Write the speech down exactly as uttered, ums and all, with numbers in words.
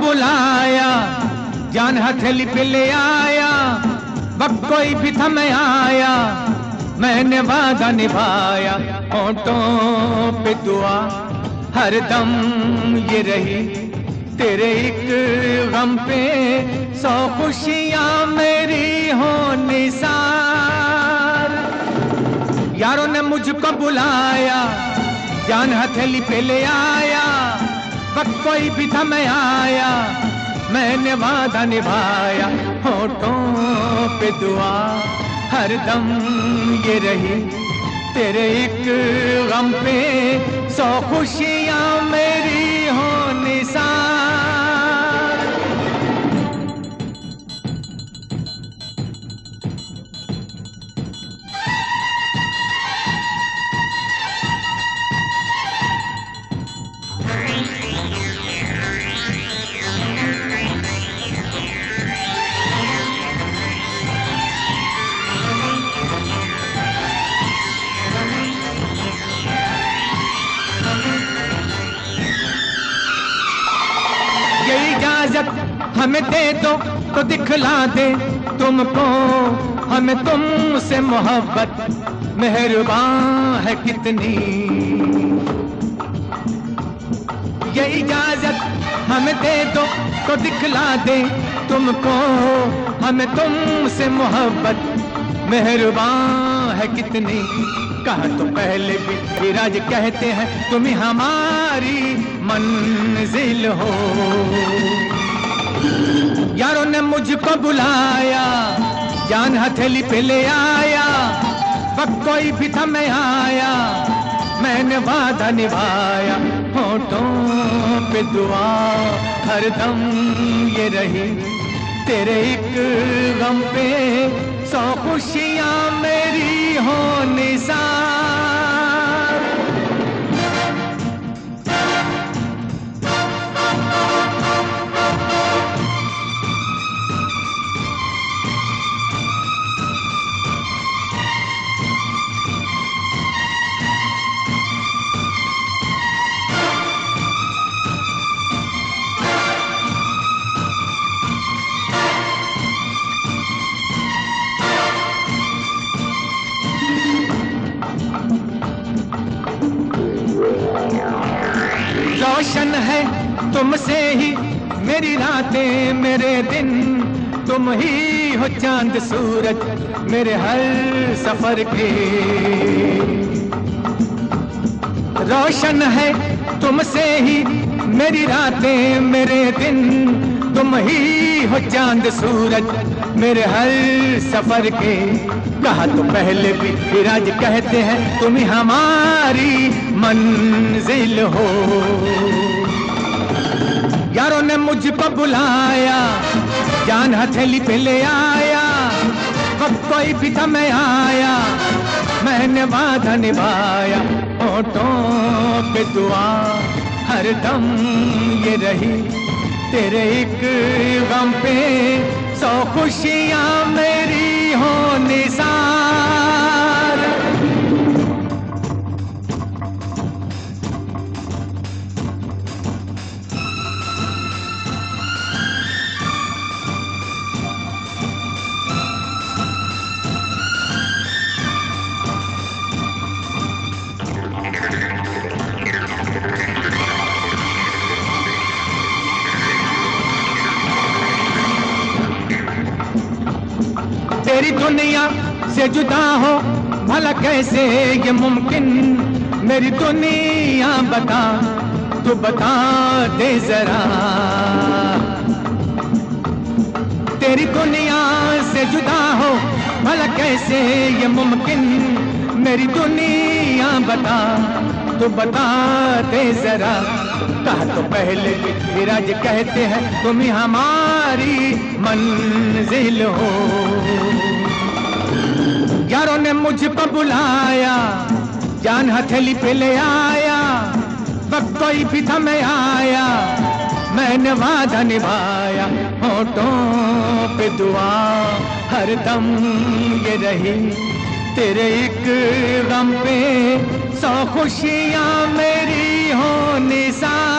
बुलाया, जान हथेली पे ले आया, वक्त कोई भी थम आया, मैंने वादा निभाया। होंठों पे दुआ हरदम ये रही, तेरे एक गम पे सौ खुशियां मेरी हो निसार। यारों ने मुझको बुलाया, जान हथेली पे ले आया, वक्त कोई भी थम आया, मैंने वादा निभाया। होठों पे दुआ हरदम ये रही, तेरे एक गम पे सौ खुशियां मेरी हो निसार। इजाजत हमें दे दो तो दिखला दे तुमको, हमें तुमसे मोहब्बत मेहरबान है कितनी। ये इजाजत हमें दे दो तो दिखला दे तुमको, हमें तुमसे मोहब्बत मेहरबान है कितनी। कहा तो पहले भी विराज कहते हैं तुम ही हमारी मंजिल हो। यारों ने मुझको बुलाया, जान हथेली पे ले आया, वक्त कोई भी थम आया, मैंने वादा निभाया। होठों पे दुआ हरदम ये रही, तेरे एक गम पे सौ खुशियां मेरी हो निसार। रोशन है तुमसे ही मेरी रातें मेरे दिन, तुम ही हो चांद सूरज मेरे हर सफर के। रोशन है तुमसे ही मेरी रातें मेरे दिन, तुम ही हो चांद सूरज मेरे हर सफर के। कहा तो पहले भी विराज कहते हैं तुम ही हमारी मंजिल हो। यारों ने मुझको बुलाया, जान हथेली पे ले आया, वक्त कोई भी थम आया, मैंने वादा निभाया। होठों पे दुआ हरदम ये रही, तेरे एक गम पे सौ खुशियां मेरी हो निसार। तेरी दुनिया से जुदा हो भला कैसे ये मुमकिन, मेरी दुनिया बता तू बता दे जरा। तेरी दुनिया से जुदा हो भला कैसे ये मुमकिन, मेरी दुनिया बता तू बता दे जरा। कहा तो पहले भी विराज कहते हैं तुम ही हमारी मंजिल हो। यारों ने मुझको बुलाया, जान हथेली पे ले आया, वक्त कोई भी थम आया, मैंने वादा निभाया। होठों पे दुआ हरदम ये रही, तेरे एक गम पे सौ खुशियां मेरी हो निसार।